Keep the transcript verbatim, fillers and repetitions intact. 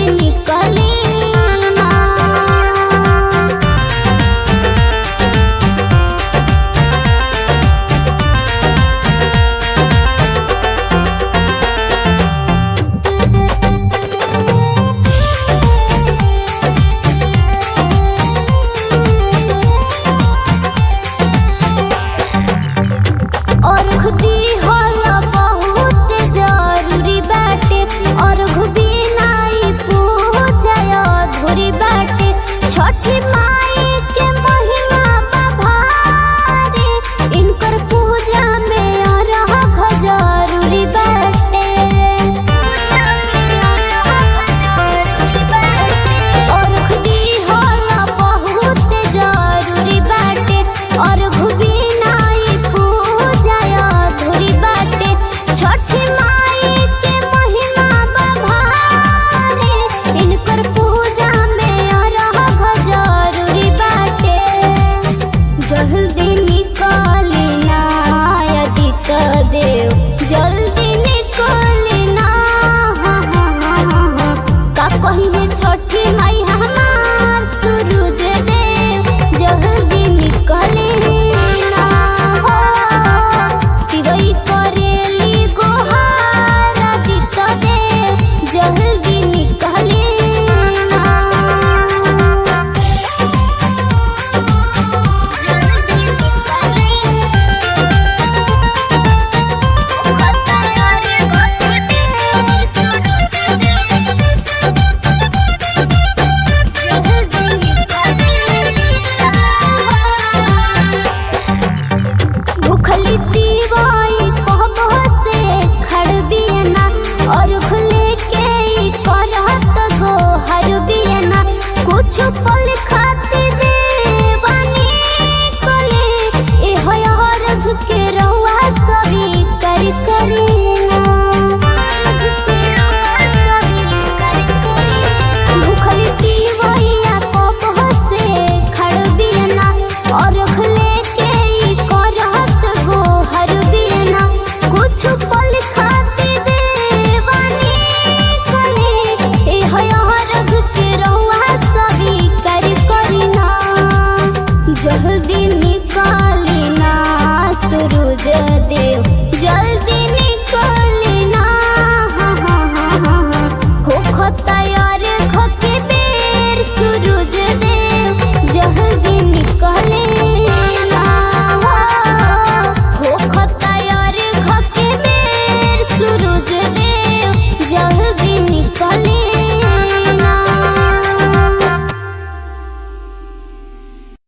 निकली और खुदी होला बहुत जरूरी बाटे और खुदी नाई पूजा अधूरी बाटे छठी माई के महिमा भारी इनकर पूजा में अरहग जरूरी बाटे और खुदी होला बहुत जरूरी बाटे और खुदी छठी माई के महिमा भारी इनकर पूजा में अरहग जरूरी बाटे जल्दी निकली ना आदित्य देव जल्दी निकली ना का कहिए छठी माई हमार सूरज देव जल्दी निकली ना हो तिवई करेली गोहार आदित्य देव जल्दी निकली ना जल्दी निकली खतरे घटते सूरज देव जल्दी निकली भूखली दीवाई कहबो से खड़बियना और खुले के करत गो हरबियना कुछ पल खा